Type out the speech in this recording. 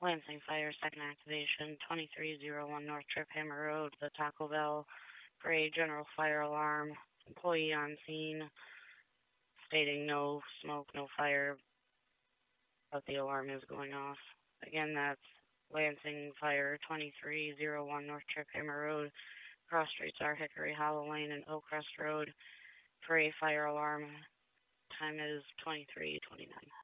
Lansing Fire, second activation, 2301 North Trip Hammer Road, the Taco Bell for a general fire alarm. Employee on scene stating no smoke, no fire, but the alarm is going off. Again, that's Lansing Fire, 2301 North Trip Hammer Road. Cross streets are Hickory Hollow Lane and Oakcrest Road for a fire alarm. Time is 23:29.